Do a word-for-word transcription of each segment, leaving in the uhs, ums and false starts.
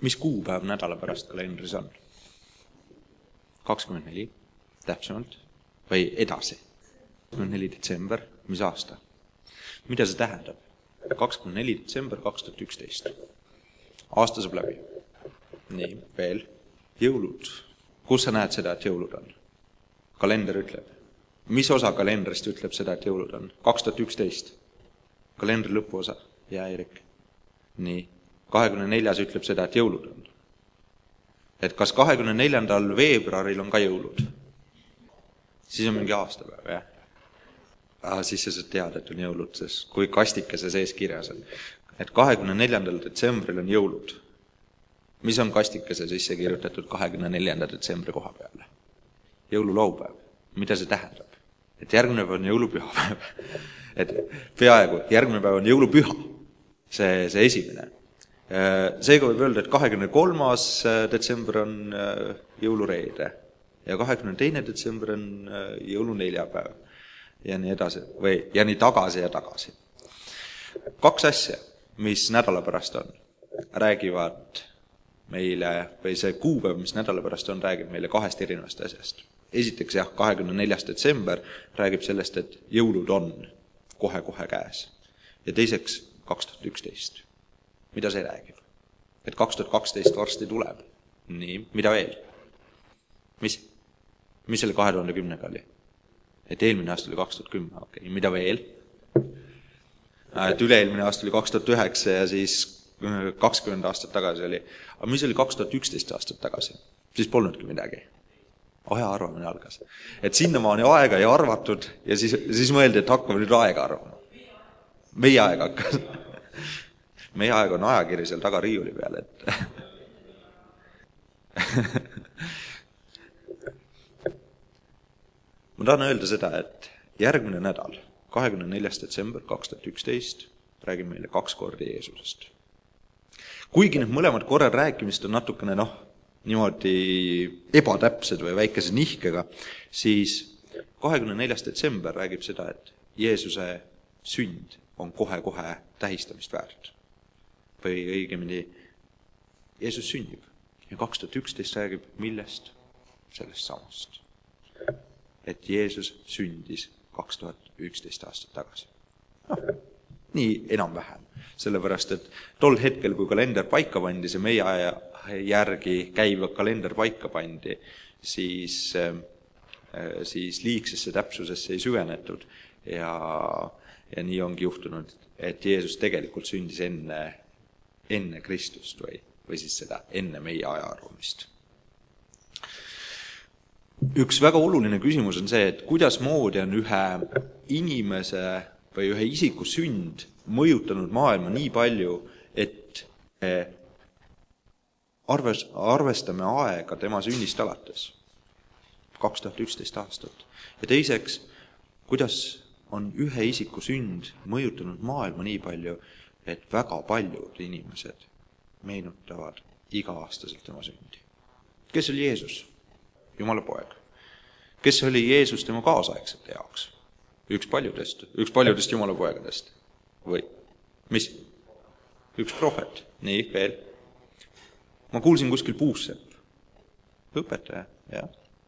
Mis kuupäev nädala pärast kalendris on? kakskümmend neli, täpsemalt, või edasi. kakskümmend neli detsember, mis aasta? Mida see tähendab? kakskümmend neli detsember kaks tuhat üksteist. Aasta saab läbi. Nii, veel. Jõulud. Kus sa näed seda, et jõulud on? Kalender ütleb. Mis osa kalendrist ütleb seda, et jõulud on? kaks tuhat üksteist. Kalendri lõpuosa. Ja, Erik. Nii. kahekümne neljas ütleb seda, et jõulud on. Et kas kahekümne neljandal veebruaril on ka jõulud? Siis on mingi aastapäev, jah? Ah, siis sa saad teada, et on jõulud, sest kui kastike see sees kirjas on. Et kahekümne neljandal detsembril on jõulud. Mis on kastikese sisse kirjutatud kahekümne neljanda detsembri koha peale? Jõululaupäev. Mida see tähendab? Et järgmine päev on jõulupühapäev. Et peaaegu, järgmine päev on jõulupüha. See, see esimene. Seega võib öelda, et kahekümne kolmas detsember on jõulureede ja kahekümne teine detsember on jõuluneljapäev ja nii edasi, või, ja nii tagasi ja tagasi. Kaks asja, mis nädala pärast on, räägivad meile, või see kuupäev, mis nädala pärast on, räägib meile kahest erinevast asjast. Esiteks jah, kahekümne neljas detsember räägib sellest, et jõulud on kohe-kohe käes. Ja teiseks kaks tuhat üksteist. Mida see räägib? Et kaks tuhat kaksteist varsti tuleb. Nii, mida veel? Mis? Mis selle kahe tuhande kümnega oli? Et eelmine aasta oli kaks tuhat kümme, okei. Okay. Mida veel? Et üle-eelmine aasta oli kaks tuhat üheksa ja siis kakskümmend aastat tagasi oli. Aga mis oli kaks tuhat üksteist aastat tagasi? Siis polnudki midagi. Aja arvamine algas. Et sinnamaani aega ei arvatud ja siis, siis mõeldi, et hakkame nüüd aega arvama. Meie aega hakkas. Meie aeg on ajakiri seal taga riiuli peal, et ma tahan öelda seda, et järgmine nädal, kahekümne neljas detsember kaks tuhat üksteist, räägib meile kaks kordi Jeesusest. Kuigi need mõlemad korrad rääkimist on natukene, noh, niimoodi ebatäpsed või väikese nihkega, siis kahekümne neljas detsember räägib seda, et Jeesuse sünd on kohe-kohe tähistamist väärt. Või õigemini, Jeesus sünnib ja kaks tuhat üksteist räägib millest? Sellest samast. Et Jeesus sündis kaks tuhat üksteist aastat tagasi. No, nii enam-vähem. Sellepärast, et tol hetkel, kui kalender paika pandi, see meie aja järgi käiv kalender paika pandi, siis, siis liigsesse täpsusesse ei süvenetud ja, ja nii ongi juhtunud, et Jeesus tegelikult sündis enne enne Kristust või, või siis seda enne meie ajaarvamist. Üks väga oluline küsimus on see, et kuidas moodi on ühe inimese või ühe isiku sünd mõjutanud maailma nii palju, et arves, arvestame aega tema sünnist alates. kaks tuhat üksteist aastat. Ja teiseks, kuidas on ühe isiku sünd mõjutanud maailma nii palju, et väga paljud inimesed meenutavad iga-aastaselt tema sündi. Kes oli Jeesus? Jumala poeg. Kes oli Jeesus tema kaasaegsete jaoks? Üks paljudest, üks paljudest Jumala poegadest. Või? Mis? Üks prohvet. Nii, veel. Ma kuulsin kuskil puussepp. Õpetaja, jah.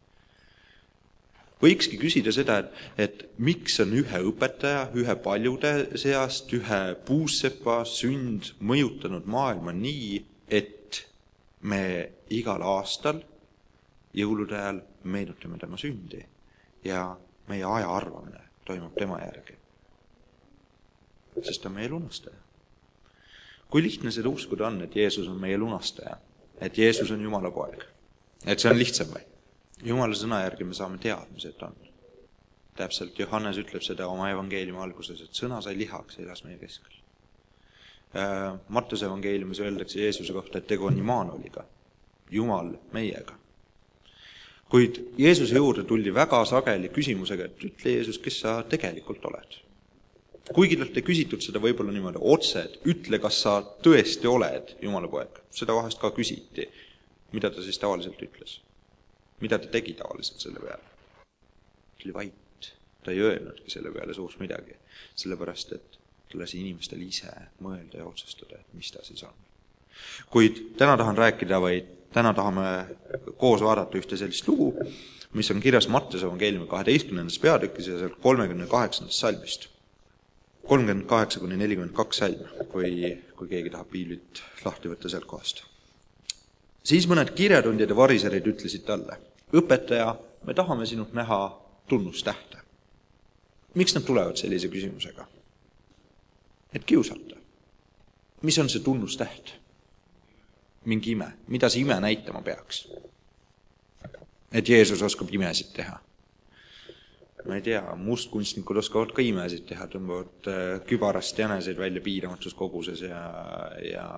Võikski küsida seda, et, et miks on ühe õpetaja, ühe paljude seast, ühe puussepa sünd mõjutanud maailma nii, et me igal aastal jõulude ajal meenutame tema sündi ja meie aja arvamine toimub tema järgi. Sest ta on meie lunastaja. Kui lihtne seda uskuda on, et Jeesus on meie lunastaja, et Jeesus on Jumala poeg, et see on lihtsam või? Jumala sõna järgi me saame teadmise, et on. Täpselt Johannes ütleb seda oma evangeeliumi alguses, et sõna sai lihaks ja elas meie keskel. Martuse evangeeliumis öeldakse Jeesuse kohta, et tegu on Immanueliga, Jumal meiega. Kuid Jeesuse juurde tuldi väga sageli küsimusega, et ütle Jeesus, kes sa tegelikult oled. Kuigi talt ei küsitud seda võib-olla niimoodi otse, et ütle, kas sa tõesti oled Jumala poeg. Seda vahest ka küsiti, mida ta siis tavaliselt ütles. Mida ta tegi tavaliselt selle peale? Ta oli vait. Ta ei öelnudki selle peale suurs midagi, sellepärast, et ta lasi inimestel ise mõelda ja otsustada, et mis ta siis on. Kuid täna tahan rääkida või täna tahame koos vaadata ühte sellist lugu, mis on kirjas Martuse evangeeliumi kaheteistkümnendas peatükis ja seal kolmekümne kaheksandast salmist. kolmkümmend kaheksa kuni nelikümmend kaks salm, kui, kui keegi tahab piiblit lahti võtta sealt kohast. Siis mõned kirjatundjad ja variserid ütlesid talle, õpetaja, me tahame sinult näha tunnustähte. Miks nad tulevad sellise küsimusega? Et kiusata. Mis on see tunnustäht? Mingi ime. Mida see ime näitama peaks? Et Jeesus oskab imesid teha. Ma ei tea, mustkunstnikud oskavad ka imesid teha, tõmbavad kübarast jäneseid välja piiramatus koguses ja, ja,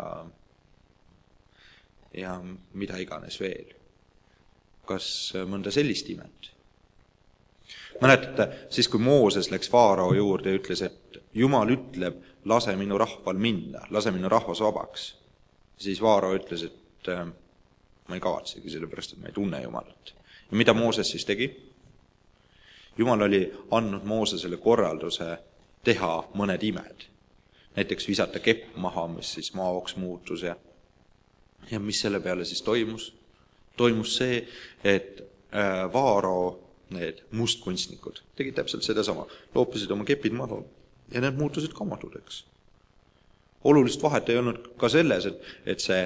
ja mida iganes veel. Kas mõnda sellist imet? Mäletate, siis kui Mooses läks Faarao juurde ja ütles, et Jumal ütleb, lase minu rahval minna, lase minu rahvas vabaks, siis Faarao ütles, et ma ei kavatsegi, sellepärast, et ma ei tunne Jumalat. Ja mida Mooses siis tegi? Jumal oli andnud Moosesele korralduse teha mõned imed. Näiteks visata kepp maha, mis siis maoks muutus. Ja, ja mis selle peale siis toimus? Toimus see, et Faarao, need mustkunstnikud, tegid täpselt sedasama. Loopisid oma kepid maha ja need muutusid kamatudeks. Olulist vahet ei olnud ka selles, et, et see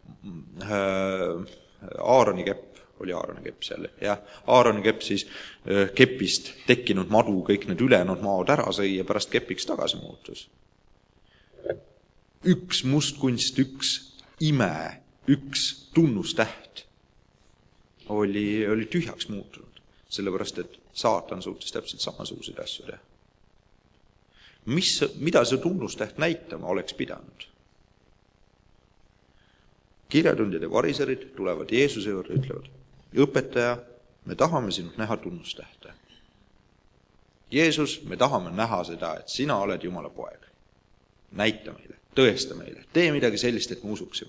Aaroni kepp, oli Aaroni kepp seal, ja Aaroni kepp siis kepist tekkinud madu, kõik need ülejäänud maod ära sõi ja pärast kepiks tagasi muutus. Üks mustkunst, üks ime, üks tunnustäht oli, oli tühjaks muutunud, sellepärast et saatan suutis täpselt samasuguseid asju teha. Mis, mida see tunnustäht näitama oleks pidanud? Kirjatundjad ja variserid tulevad Jeesuse juurde ja ütlevad, õpetaja, me tahame sinult näha tunnustähte. Jeesus, me tahame näha seda, et sina oled Jumala poeg. Näita meile, tõesta meile, tee midagi sellist, et me usuksime.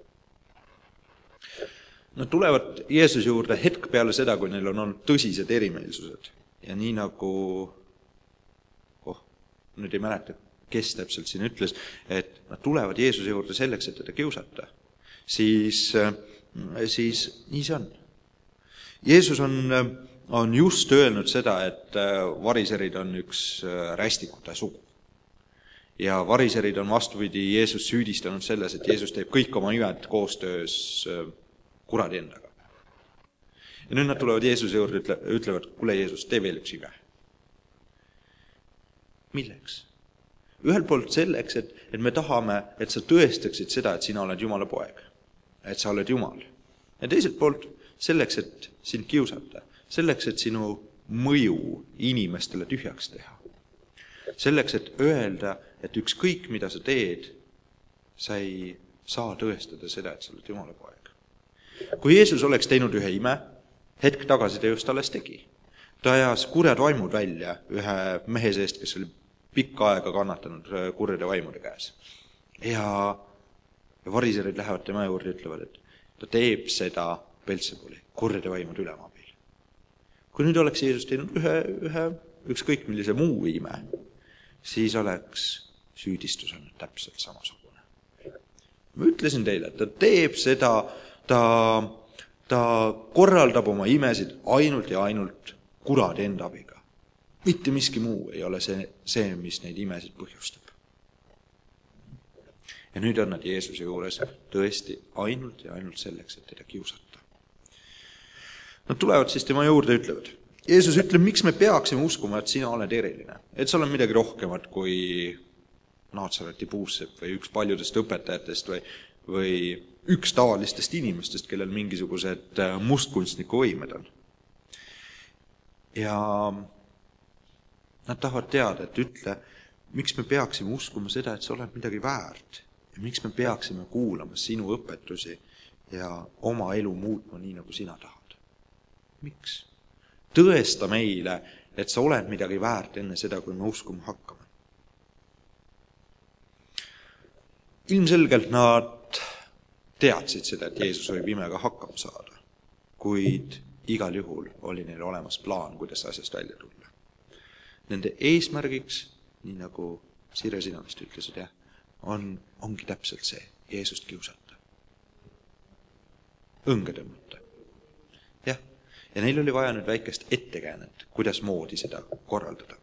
Nad tulevad Jeesuse juurde hetk peale seda, kui neil on olnud tõsised erimeelsused. Ja nii nagu, oh, nüüd ei mäleta, kes täpselt siin ütles, et nad tulevad Jeesuse juurde selleks, et teda kiusata. Siis, siis nii see on. Jeesus on, on just öelnud seda, et variserid on üks rästikute sugu. Ja variserid on vastupidi Jeesus süüdistanud selles, et Jeesus teeb kõik oma imed koostöös kuradi endaga. Ja nüüd nad tulevad Jeesuse juurde ja ütlevad, kuule Jeesus, tee veel üks ime. Milleks? Ühelt poolt selleks, et, et me tahame, et sa tõestaksid seda, et sina oled Jumala poeg. Et sa oled Jumal. Ja teiselt poolt selleks, et sind kiusata. Selleks, et sinu mõju inimestele tühjaks teha. Selleks, et öelda, et ükskõik mida sa teed, sa ei saa tõestada seda, et sa oled Jumala poeg. Kui Jeesus oleks teinud ühe ime, hetk tagasi ta just alles tegi. Ta ajas kurjad vaimud välja ühe mehe seest, kes oli pikka aega kannatanud kurjade vaimude käes. Ja, ja variserid lähevad tema juurde ja ütlevad, et ta teeb seda Beltsebuli, kurjade vaimude ülemabil. Kui nüüd oleks Jeesus teinud ühe, ühe ükskõik millise muu ime, siis oleks süüdistus olnud täpselt samasugune. Ma ütlesin teile, et ta teeb seda, ta, ta korraldab oma imesid ainult ja ainult kuradi enda abiga. Mitte miski muu ei ole see, see, mis neid imesid põhjustab. Ja nüüd on nad Jeesuse juures tõesti ainult ja ainult selleks, et teda kiusata. Nad tulevad siis tema juurde ja ütlevad, Jeesus ütleb, miks me peaksime uskuma, et sina oled eriline. Et sa oled midagi rohkemat kui Naatsareti puussepp või üks paljudest õpetajatest või, või üks tavalistest inimestest, kellel mingisugused mustkunstniku võimed on. Ja nad tahavad teada, et ütle, miks me peaksime uskuma seda, et sa oled midagi väärt ja miks me peaksime kuulama sinu õpetusi ja oma elu muutma nii, nagu sina tahad. Miks? Tõesta meile, et sa oled midagi väärt enne seda, kui me uskuma hakkame. Ilmselgelt nad teadsid seda, et Jeesus võib imega hakkama saada, kuid igal juhul oli neil olemas plaan, kuidas asjast välja tulla. Nende eesmärgiks, nii nagu Sire sina vist ütlesid, jah, on, ongi täpselt see, Jeesust kiusata. õnge tõmmata. Jah, ja neil oli vaja nüüd väikest ettekäänet, kuidas moodi seda korraldada.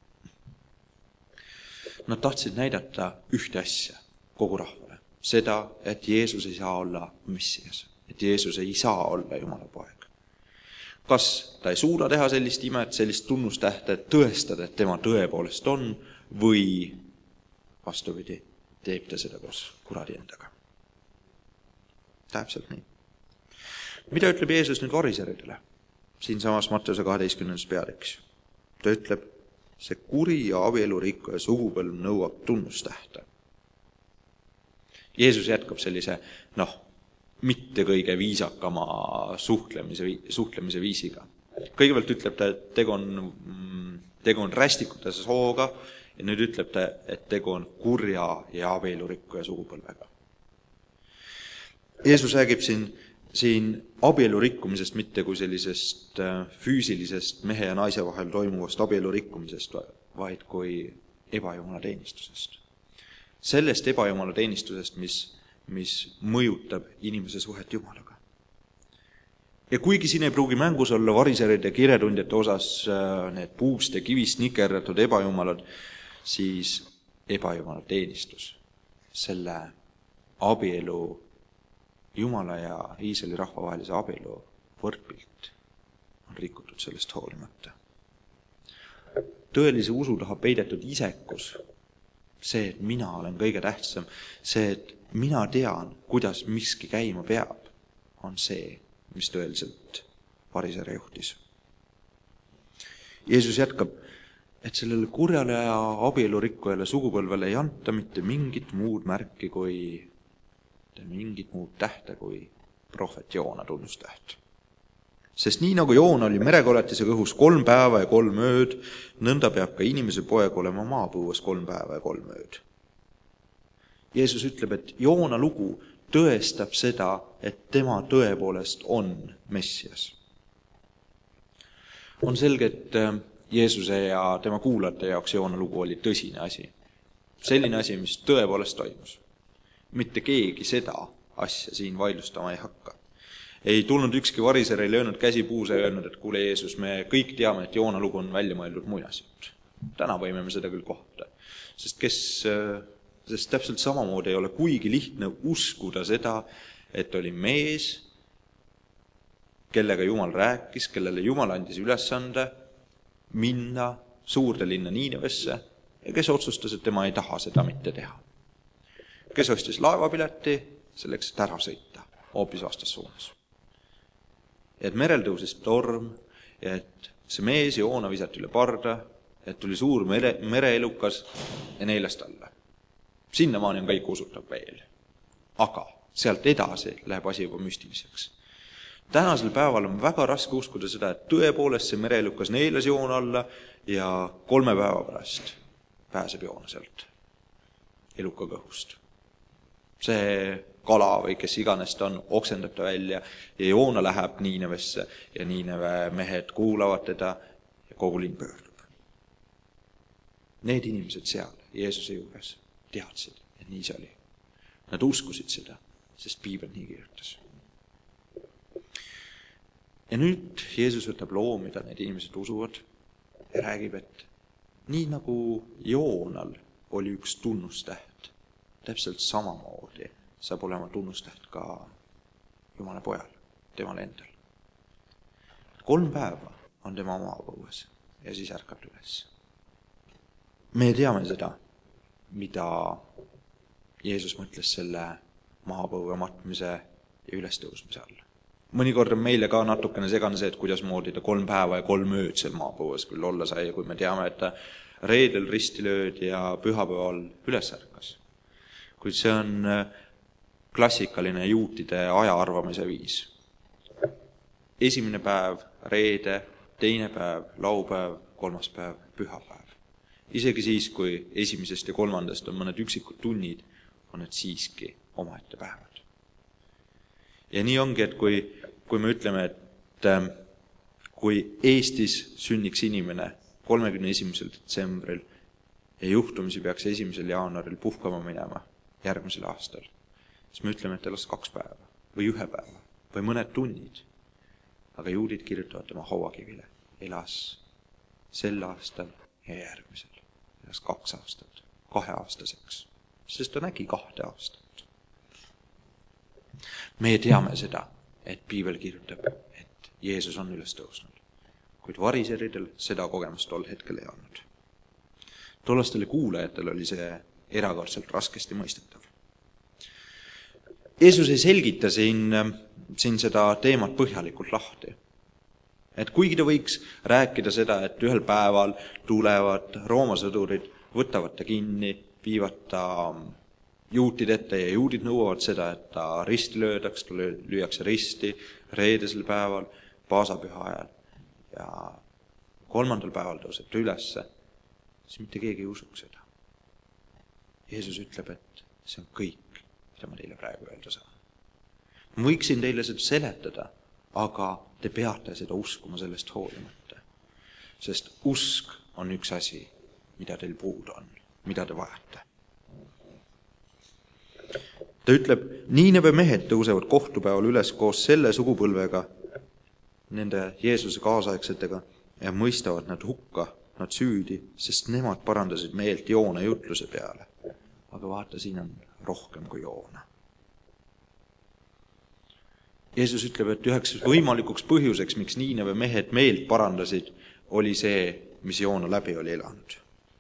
Nad tahtsid näidata ühte asja kogu rahvale. Seda, et Jeesus ei saa olla Messias, et Jeesus ei saa olla Jumala poeg. Kas ta ei suuda teha sellist imet, sellist tunnustähte, et tõestada, et tema tõepoolest on, või vastupidi, teeb ta seda koos kuradi endaga. Täpselt nii. Mida ütleb Jeesus nüüd variseridele? Siin samas Matteuse kaheteistkümnendas peatükis. Ta ütleb, see kuri ja abielurikko ja sugupõlv nõuab tunnustähte. Jeesus jätkab sellise, noh, mitte kõige viisakama suhtlemise, suhtlemise viisiga. Kõigepealt ütleb ta, et tegu on, tegu on rästikute sooga, ja nüüd ütleb ta, et tegu on kurja ja abielurikko ja sugupõlvega. Jeesus räägib siin, siin abielurikkumisest mitte kui sellisest füüsilisest mehe ja naise vahel toimuvast abielurikkumisest, vaid kui ebajumala teenistusest. Sellest ebajumala teenistusest, mis mis mõjutab inimese suhet Jumalaga. Ja kuigi siin ei pruugi mängus olla variseride ja kiretundjate osas need puust ja kivist nikerdatud ebajumalad, siis ebajumala teenistus, selle abielu, Jumala ja Iisraeli rahva vahelise abielu võrdpilt on rikutud sellest hoolimata. Tõelise usu taha peidetud isekus, see, et mina olen kõige tähtsam, see, et mina tean, kuidas miski käima peab, on see, mis tõeliselt varisere juhtis. Jeesus jätkab, et sellele kurjale ja abielurikkujale sugupõlvele ei anta mitte mingit muud märki kui mingit muud tähte kui prohvet Joona tunnustäht. Sest nii nagu Joona oli merekoletise kõhus kolm päeva ja kolm ööd, nõnda peab ka inimese poeg olema maapõues kolm päeva ja kolm ööd. Jeesus ütleb, et Joona lugu tõestab seda, et tema tõepoolest on Messias. On selge, et Jeesuse ja tema kuulajate jaoks Joona lugu oli tõsine asi. Selline asi, mis tõepoolest toimus. Mitte keegi seda asja siin vaidlustama ei hakka. Ei tulnud ükski variser, ei löönud käsi puuse ja öelnud, et kuule Jeesus, me kõik teame, et Joona lugu on välja mõeldud muinasjutt. Täna võime me seda küll kohata. Sest kes... Sest täpselt samamoodi ei ole kuigi lihtne uskuda seda, et oli mees, kellega Jumal rääkis, kellele Jumal andis ülesande minna suurde linna Niinevesse ja kes otsustas, et tema ei taha seda mitte teha. Kes ostis laevapileti selleks, et ära sõita hoopis vastassuunas. Ja et merel tõusis torm ja et see mees Joona visati üle parda, et tuli suur mere, mereelukas ja neilast alla. Sinnamaani on kõik usutav veel. Aga sealt edasi läheb asi juba müstiliseks. Tänasel päeval on väga raske uskuda seda, et tõepoolest see mereelukas neelas Joona alla ja kolme päeva pärast pääseb Joona sealt eluka kõhust. See kala või kes iganes ta on, oksendab ta välja ja Joona läheb Niinevesse ja Niineve mehed kuulavad teda ja kogu linn pöördub. Need inimesed seal Jeesuse juures teadsid, et nii see oli. Nad uskusid seda, sest Piibel nii kirjutas. Ja nüüd Jeesus võtab loo, mida need inimesed usuvad ja räägib, et nii nagu Joonal oli üks tunnustäht, täpselt samamoodi saab olema tunnustäht ka Jumala pojal, temal endal. Kolm päeva on tema maapõues ja siis ärkab üles. Me teame seda, mida Jeesus mõtles selle maapõue matmise ja ülestõusmise all. Mõnikord on meile ka natukene segane see, et kuidas moodi ta kolm päeva ja kolm ööd seal maapõues küll olla sai, kui me teame, et ta reedel risti löödi ja pühapäeval üles ärkas. Kuid see on klassikaline juutide aja arvamise viis. Esimene päev, reede, teine päev, laupäev, kolmas päev, pühapäev. Isegi siis, kui esimesest ja kolmandast on mõned üksikud tunnid, on need siiski omaette päevad. Ja nii ongi, et kui, kui me ütleme, et kui Eestis sünniks inimene kolmekümne esimesel detsembril ja juhtumisi peaks esimesel jaanuaril puhkama minema järgmisel aastal, siis me ütleme, et elas kaks päeva või ühe päeva või mõned tunnid. Aga juudid kirjutavad tema hauakivile. Elas sel aastal ja järgmisel. Elas kaks aastat, kaheaastaseks, sest ta nägi kahte aastat. Meie teame seda, et piibel kirjutab, et Jeesus on üles tõusnud. Kuid variseridel seda kogemust tol hetkel ei olnud. Tollastele kuulajatel oli see erakordselt raskesti mõistetav. Jeesus ei selgita siin, siin seda teemat põhjalikult lahti. Et kuigi ta võiks rääkida seda, et ühel päeval tulevad Rooma sõdurid, võtavad ta kinni, viivad ta juutid ette ja juudid nõuavad seda, et ta risti löödaks, ta lüüakse risti reedesel päeval, paasapüha ajal ja kolmandal päeval tõuseb ta ülesse, siis mitte keegi ei usuks seda. Jeesus ütleb, et see on kõik, mida ma teile praegu öelda saan. Ma võiksin teile seda seletada, aga te peate seda uskuma sellest hoolimata. Sest usk on üks asi, mida teil puudu on, mida te vajate. Ta ütleb, Niineve mehed tõusevad kohtupäeval üles koos selle sugupõlvega, nende Jeesuse kaasaegsetega, ja mõistavad nad hukka, nad süüdi, sest nemad parandasid meelt Joona jutluse peale. Aga vaata, siin on rohkem kui Joona. Jeesus ütleb, et üheks võimalikuks põhjuseks, miks Niineve mehed meelt parandasid, oli see, mis Joona läbi oli elanud.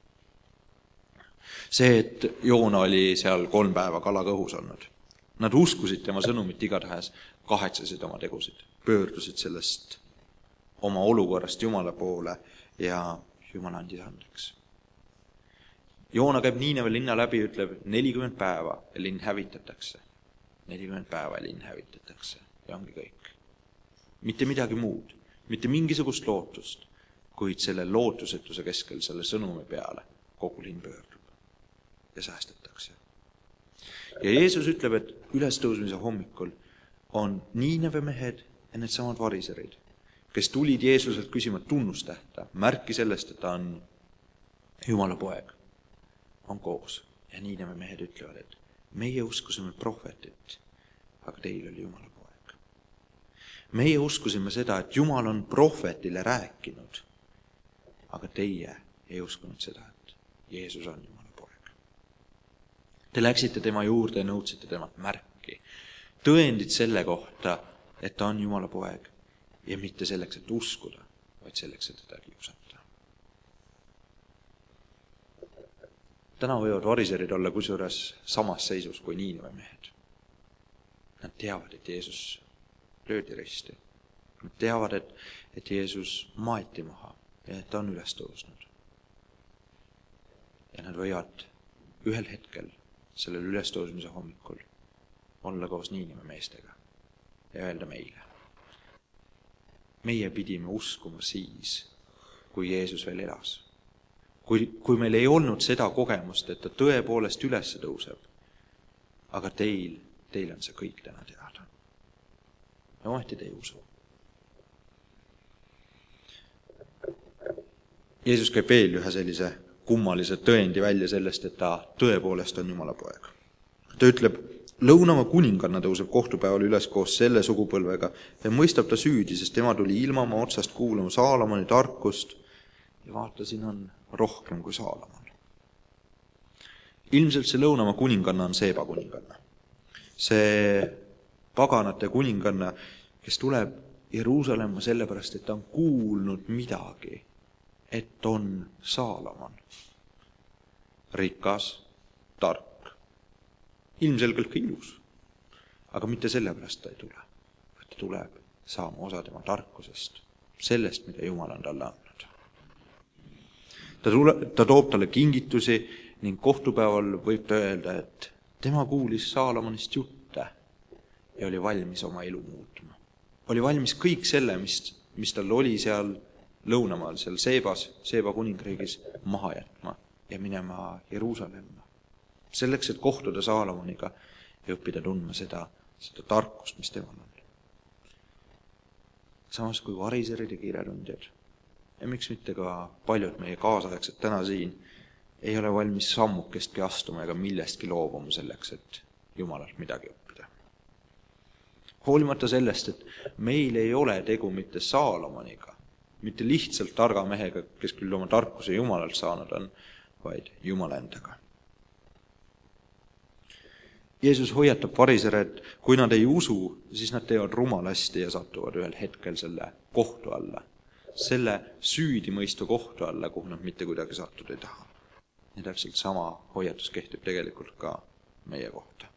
See, et Joona oli seal kolm päeva kalaga õhus olnud. Nad uskusid tema sõnumit igatahes, kahetsesid oma tegusid, pöördusid sellest oma olukorrast Jumala poole ja Jumal andis andeks. Joona käib Niineve linna läbi, ütleb nelikümmend päeva ja linn hävitatakse. nelikümmend päeva ja linn hävitatakse. Ja ongi kõik. Mitte midagi muud, mitte mingisugust lootust, kuid selle lootusetuse keskel, selle sõnumi peale kogu linn pöördub ja säästetakse. Ja Jeesus ütleb, et ülestõusmise hommikul on Niineve mehed ja need samad variserid, kes tulid Jeesuselt küsima tunnustähta, märki sellest, et ta on Jumala poeg, on koos. Ja Niineve mehed ütlevad, et meie uskusime prohvetit, aga teil oli Jumala poeg. Meie uskusime seda, et Jumal on prohvetile rääkinud, aga teie ei uskunud seda, et Jeesus on Jumala poeg. Te läksite tema juurde ja nõudsite temalt märki, tõendid selle kohta, et ta on Jumala poeg ja mitte selleks, et uskuda, vaid selleks, et teda kiusata. Täna võivad variserid olla kusjuures samas seisus kui Niineve mehed. Nad teavad, et Jeesus löödi risti. Nad teavad, et, et Jeesus maeti maha ja et ta on üles tõusnud. Ja nad võivad ühel hetkel sellel ülestõusmise hommikul olla koos Niineve meestega ja öelda meile. Meie pidime uskuma siis, kui Jeesus veel elas. Kui, kui meil ei olnud seda kogemust, et ta tõepoolest üles tõuseb, aga teil, teil on see kõik täna teada. Ja ometi te ei usu. Jeesus käib veel ühe sellise kummalise tõendi välja sellest, et ta tõepoolest on Jumala poeg. Ta ütleb, lõunamaa kuninganna tõuseb kohtupäeval üles koos selle sugupõlvega ja mõistab ta süüdi, sest tema tuli ilmamaa otsast kuulama Saalomoni tarkust ja vaata, siin on rohkem kui Saalomon. Ilmselt see lõunamaa kuninganna on Seeba kuninganna. See paganate kuninganna, kes tuleb Jeruusalemma sellepärast, et ta on kuulnud midagi, et on Saalomon. Rikas, tark, ilmselgelt ka ilus, aga mitte sellepärast ta ei tule. Ta tuleb saama osa tema tarkusest, sellest, mida Jumal on talle andnud. Ta, tule, ta toob talle kingitusi ning kohtupäeval võib ta öelda, et tema kuulis Saalomonist jutte ja oli valmis oma elu muutma. Oli valmis kõik selle, mis, mis tal oli seal lõunamaal, seal Seebas, Seeba kuningriigis maha jätma ja minema Jeruusalemma. Selleks, et kohtuda Saalomoniga ja õppida tundma seda, seda tarkust, mis temal on. Samas kui variserid ja kirjatundjad ja miks mitte ka paljud meie kaasaegsed täna siin ei ole valmis sammukestki astuma ega millestki loobuma selleks, et Jumalalt midagi õppida. Hoolimata sellest, et meil ei ole tegu mitte Saalomoniga, mitte lihtsalt targa mehega, kes küll oma tarkuse Jumalalt saanud on, vaid Jumala endaga. Jeesus hoiatab farisere, et kui nad ei usu, siis nad teevad rumalasti ja satuvad ühel hetkel selle kohtu alla. Selle süüdimõistu kohtu alla, kuhu nad mitte kuidagi sattuda ei taha. Ja täpselt sama hoiatus kehtib tegelikult ka meie kohta.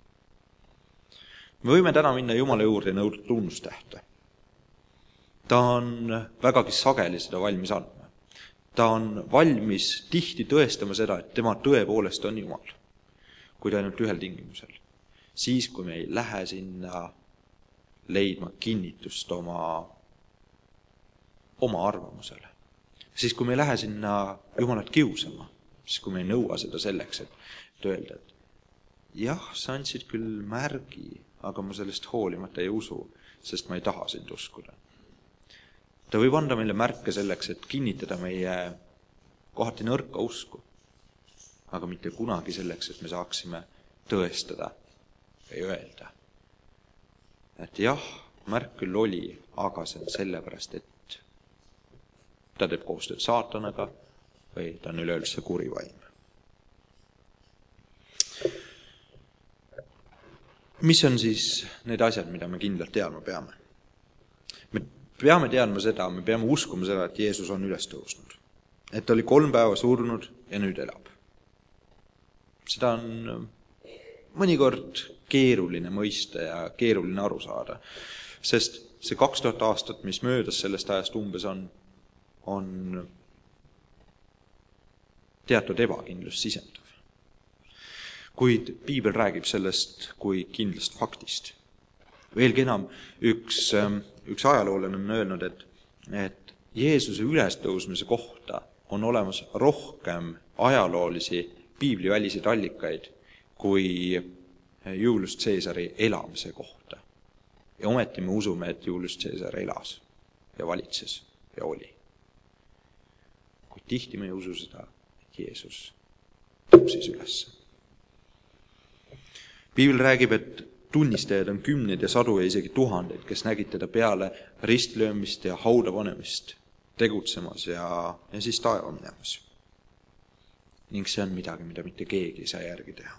Me võime täna minna Jumala juurde ja nõuda tunnustähte. Ta on vägagi sageli seda valmis andma. Ta on valmis tihti tõestama seda, et tema tõepoolest on Jumal, kuid ainult ühel tingimusel. Siis, kui me ei lähe sinna leidma kinnitust oma, oma arvamusele. Siis, kui me ei lähe sinna Jumalat kiusama, siis kui me ei nõua seda selleks, et öelda, et jah, sa andsid küll märgi, aga ma sellest hoolimata ei usu, sest ma ei taha sind uskuda. Ta võib anda meile märke selleks, et kinnitada meie kohati nõrka usku, aga mitte kunagi selleks, et me saaksime tõestada või öelda. Et jah, märk küll oli, aga see on sellepärast, et ta teeb koostööd saatanaga või ta on üleüldse kurivaim. Mis on siis need asjad, mida me kindlalt teadma peame? Me peame teadma seda, me peame uskuma seda, et Jeesus on üles tõusnud. Et ta oli kolm päeva surnud ja nüüd elab. Seda on mõnikord keeruline mõista ja keeruline aru saada, sest see kaks tuhat aastat, mis möödas sellest ajast umbes on, on teatud ebakindlust sisendav. Kuid piibel räägib sellest kui kindlast faktist. Veelgi enam, üks, üks ajaloolane on öelnud, et, et Jeesuse ülestõusmise kohta on olemas rohkem ajaloolisi piibliväliseid allikaid kui Julius Caesari elamise kohta. Ja ometi me usume, et Julius Caesar elas ja valitses ja oli. Kuid tihti me ei usu seda, et Jeesus tõusis üles. Piibel räägib, et tunnistajad on kümneid ja sadu ja isegi tuhandeid, kes nägid teda peale ristlöömist ja hauda panemist tegutsemas ja, ja siis taeva minemas. Ning see on midagi, mida mitte keegi ei saa järgi teha.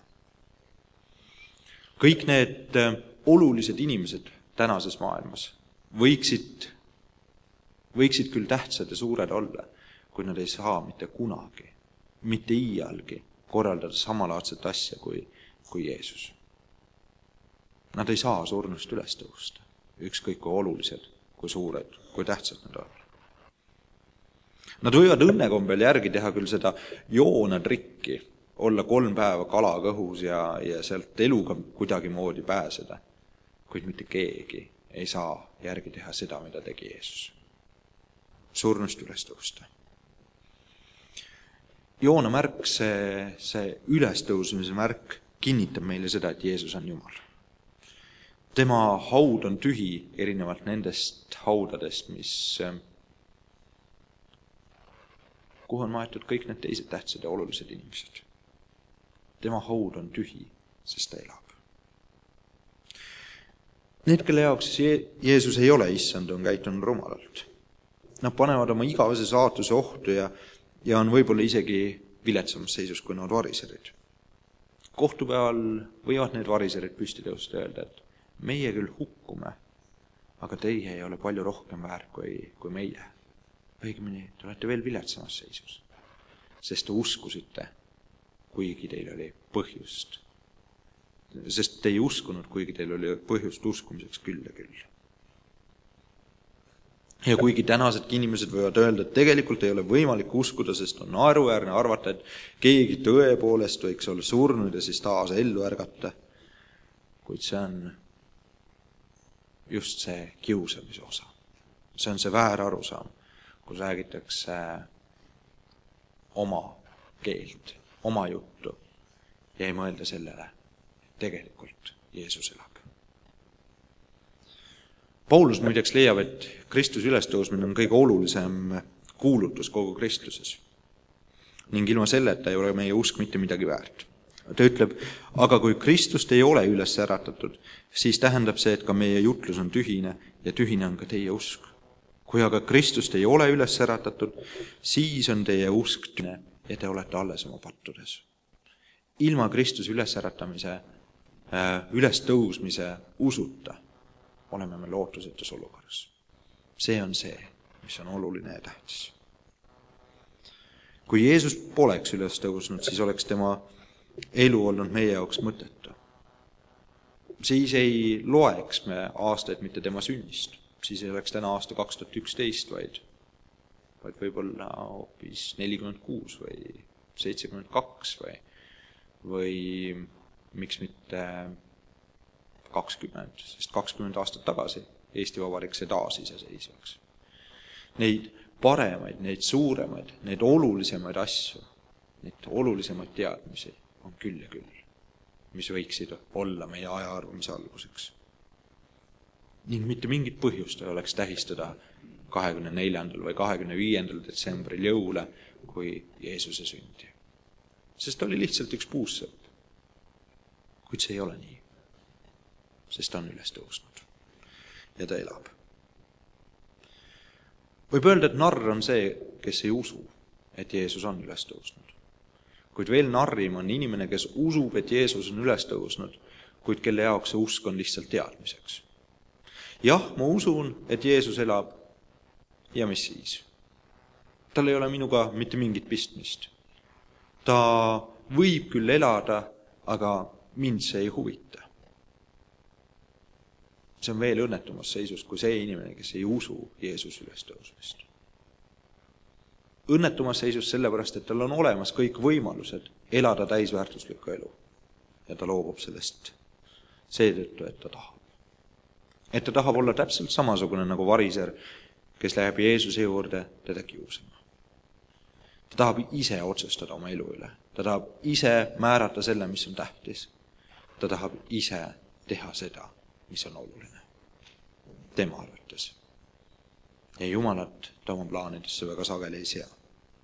Kõik need olulised inimesed tänases maailmas võiksid, võiksid küll tähtsad ja suured olla, kui nad ei saa mitte kunagi, mitte iialgi korraldada samalaadset asja kui, kui Jeesus. Nad ei saa surnust üles tõusta, ükskõik kui olulised, kui suured, kui tähtsad nad on. Nad võivad õnnekombel järgi teha küll seda Joona trikki, olla kolm päeva kala kõhus ja, ja sealt eluga kuidagi moodi pääseda, kuid mitte keegi ei saa järgi teha seda, mida tegi Jeesus. Surnust üles tõusta. Joona märk, see, see ülestõusmise märk kinnitab meile seda, et Jeesus on Jumal. Tema haud on tühi erinevalt nendest haudadest, mis, kuhu on maetud kõik need teised tähtsad ja olulised inimesed. Tema haud on tühi, sest ta elab. Need, kelle jaoks Jeesus ei ole issand, on käitunud rumalalt. Nad panevad oma igavese saatuse ohtu ja, ja on võib-olla isegi viletsamas seisus, kui nad variserid. Kohtupäeval võivad need variserid püsti tõusta ja öelda, et meie küll hukkume, aga teie ei ole palju rohkem väärt kui, kui meie. Õigemini, te olete veel viletsamas seisus, sest te uskusite, kuigi teil oli põhjust. Sest te ei uskunud, kuigi teil oli põhjust uskumiseks küll ja küll. Ja kuigi tänasedki inimesed võivad öelda, et tegelikult ei ole võimalik uskuda, sest on naeruväärne arvata, et keegi tõepoolest võiks olla surnud ja siis taas ellu ärgata. Kuid see on just see kiusamise osa. See on see väär arusaam, kus räägitakse oma keelt, oma juttu ja ei mõelda sellele, et tegelikult Jeesus elab. Paulus muideks leiab, et Kristus ülestõusmine on kõige olulisem kuulutus kogu kristluses. Ning ilma selleta ei ole meie usk mitte midagi väärt. Ta ütleb, aga kui Kristust ei ole üles äratatud, siis tähendab see, et ka meie jutlus on tühine ja tühine on ka teie usk. Kui aga Kristust ei ole üles äratatud, siis on teie usk tühine ja te olete alles oma pattudes. Ilma Kristuse ülesäratamise, üles tõusmise usuta oleme me lootusetus olukorras. See on see, mis on oluline ja tähtis. Kui Jeesus poleks üles tõusnud, siis oleks tema elu olnud meie jaoks mõttetu. Siis ei loeks me aastaid mitte tema sünnist. Siis ei oleks täna aasta kaks tuhat üksteist, vaid, vaid võib-olla hoopis nelikümmend kuus või seitsekümmend kaks või, või miks mitte kakskümmend, sest kakskümmend aastat tagasi Eesti Vabariik see taas iseseisvaks. Neid paremaid, neid suuremaid, neid olulisemaid asju, neid olulisemaid teadmisi on küll ja küll, mis võiksid olla meie ajaarvamise alguseks. Ning mitte mingit põhjust ei oleks tähistada kahekümne neljandal või kahekümne viiendal detsembril jõule kui Jeesuse sündi. Sest ta oli lihtsalt üks puussõpp. Kuid see ei ole nii. Sest ta on üles tõusnud. Ja ta elab. Võib öelda, et narr on see, kes ei usu, et Jeesus on üles tõusnud. Kuid veel narrim on inimene, kes usub, et Jeesus on üles tõusnud, kuid kelle jaoks see usk on lihtsalt teadmiseks. Jah, ma usun, et Jeesus elab, ja mis siis? Tal ei ole minuga mitte mingit pistmist. Ta võib küll elada, aga mind see ei huvita. See on veel õnnetumas seisus kui see inimene, kes ei usu Jeesus üles tõusmist. Õnnetumas seisus sellepärast, et tal on olemas kõik võimalused elada täisväärtuslikku elu. Ja ta loobub sellest seetõttu, et ta tahab. Et ta tahab olla täpselt samasugune nagu variser, kes läheb Jeesuse juurde teda kiusama. Ta tahab ise otsustada oma elu üle. Ta tahab ise määrata selle, mis on tähtis. Ta tahab ise teha seda, mis on oluline. Tema arvates. Ja Jumalat ta oma plaanidesse väga sageli ei sea.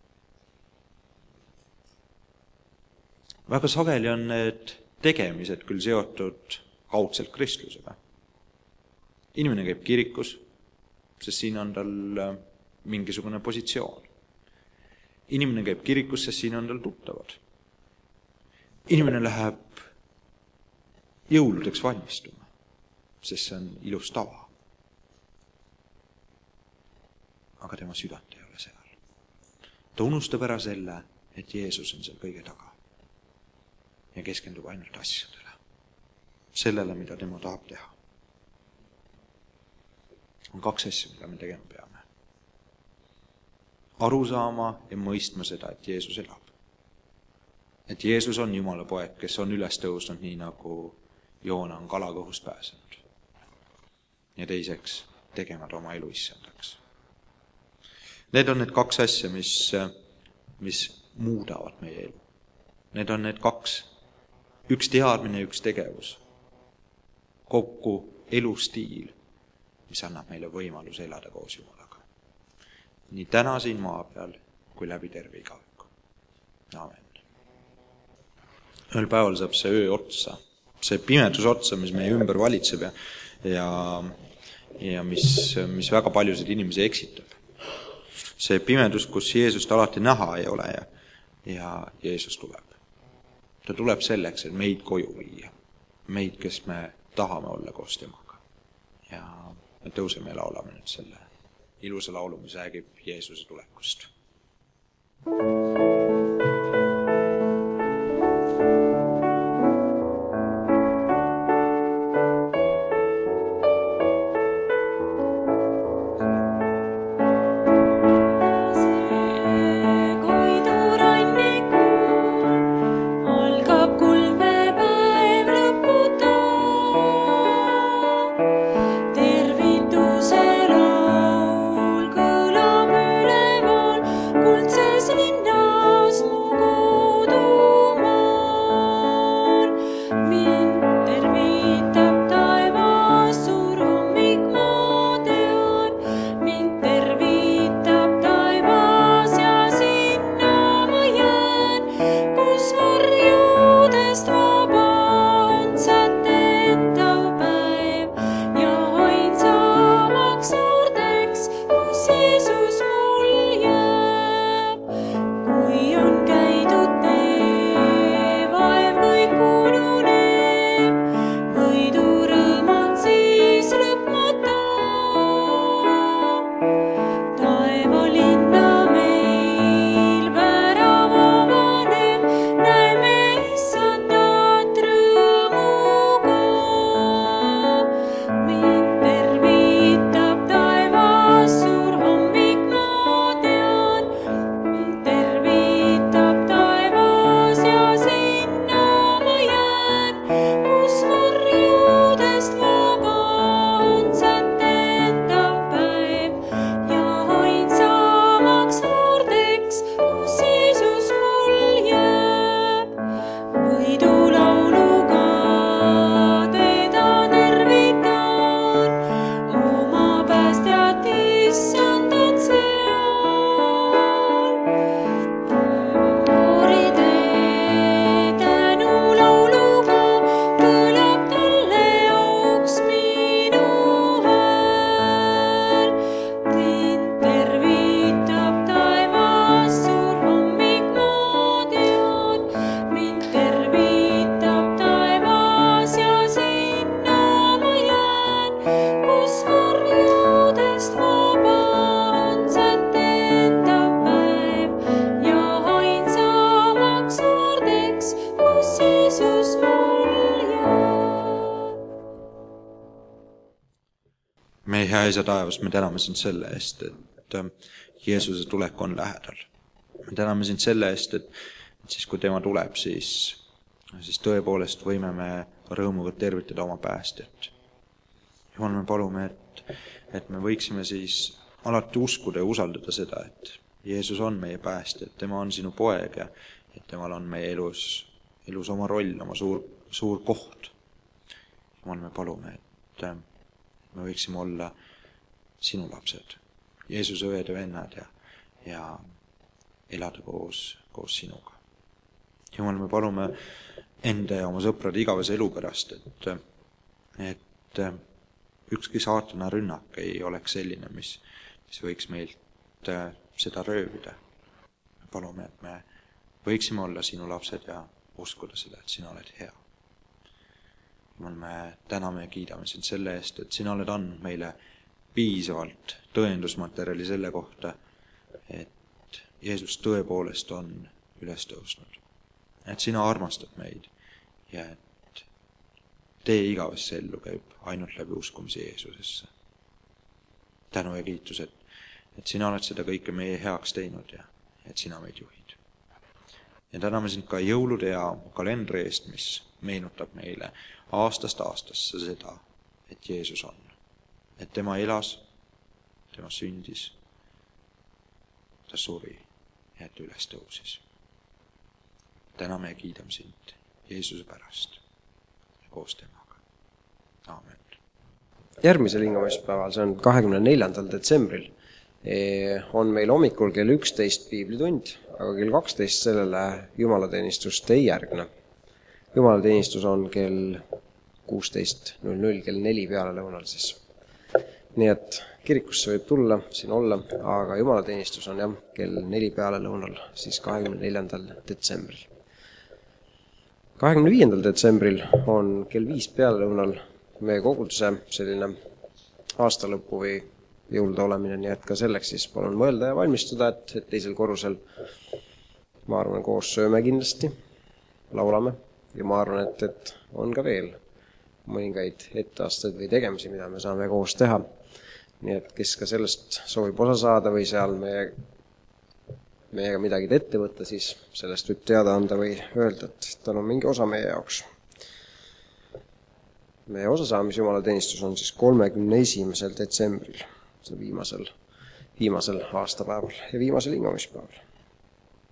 Väga sageli on need tegemised küll seotud kaudselt kristlusega. Inimene käib kirikus, sest siin on tal mingisugune positsioon. Inimene käib kirikus, sest siin on tal tuttavad. Inimene läheb jõuludeks valmistuma, sest see on ilus tava. Aga tema südant ei ole seal. Ta unustab ära selle, et Jeesus on seal kõige taga ja keskendub ainult asjadele, sellele, mida tema tahab teha. On kaks asja, mida me tegema peame. Aru saama ja mõistma seda, et Jeesus elab. Et Jeesus on Jumala poeg, kes on üles tõusnud nii, nagu Joona on kalakõhust pääsenud. Ja teiseks, tegema ta oma elu issandaks. Need on need kaks asja, mis, mis muudavad meie elu. Need on need kaks. Üks teadmine, üks tegevus. Kokku elustiil, mis annab meile võimalus elada koos Jumalaga. Nii täna siin maa peal, kui läbi terve igaviku. Amen. Ühel päeval saab see öö otsa. See pimedus otsa, mis meie ümber valitseb ja, ja, ja mis, mis väga paljusid inimesi eksitab. See pimedus, kus Jeesust alati näha ei ole ja, ja Jeesus tuleb. Ta tuleb selleks, et meid koju viia. Meid, kes me tahame olla koos temaga. Ja me tõuseme ja laulame nüüd selle ilusa laulu, mis räägib Jeesuse tulekust. Linna meie hea Isa taevas, me täname sind selle eest, et Jeesuse tulek on lähedal. Me täname sind selle eest, et siis kui tema tuleb, siis, siis tõepoolest võime me rõõmuga tervitada oma päästjat. Jumal, me palume, et, et me võiksime siis alati uskuda ja usaldada seda, et Jeesus on meie päästja, et tema on sinu poeg ja et temal on meie elus, elus oma roll, oma suur, suur koht. Jumal, me palume, et me võiksime olla sinu lapsed, Jeesuse õed ja vennad ja, ja elada koos, koos sinuga. Jumal, me palume enda ja oma sõprade igavese elu pärast, et, et ükski saatana rünnak ei oleks selline, mis, mis võiks meilt seda röövida. Me palume, et me võiksime olla sinu lapsed ja uskuda seda, et sina oled hea. Jumal, me täname ja kiidame sind selle eest, et sina oled andnud meile piisavalt tõendusmaterjali selle kohta, et Jeesus tõepoolest on üles tõusnud. Et sina armastad meid ja et tee igavesse ellu käib ainult läbi uskumise Jeesusesse. Tänu ja kiitus, et, et sina oled seda kõike meie heaks teinud ja et sina meid juhid. Ja täname sind ka jõulude ja kalendri eest, mis meenutab meile aastast aastasse seda, et Jeesus on. Et tema elas, tema sündis, ta suri ja et üles tõusis. Täname ja kiidame sind Jeesuse pärast ja koos temaga. Aamen. Järgmisel hingamispäeval, see on kahekümne neljandal detsembril, on meil hommikul kell üksteist piiblitund, aga kell kaksteist sellele jumalateenistust ei järgne. Jumalateenistus on kell kuusteist null null, kell neli peale lõunal siis. Nii et kirikusse võib tulla, siin olla, aga jumalateenistus on jah, kell neli peale lõunal, siis kahekümne neljandal detsembril. kahekümne viiendal detsembril on kell viis peale lõunal meie kogulduse selline aastalõpu või jõulude olemine, nii et ka selleks siis palun mõelda ja valmistuda, et, et teisel korrusel ma arvan, koos sööme kindlasti, laulame ja ma arvan, et, et on ka veel mõningaid etteasteid või tegemisi, mida me saame koos teha. Nii et kes ka sellest soovib osa saada või seal meie, meiega midagi ette võtta, siis sellest võib teada anda või öelda, et tal on mingi osa meie jaoks. Meie osasaamis jumalateenistus on siis kolmekümne esimesel detsembril, see viimasel, viimasel aastapäeval ja viimasel hingamispäeval.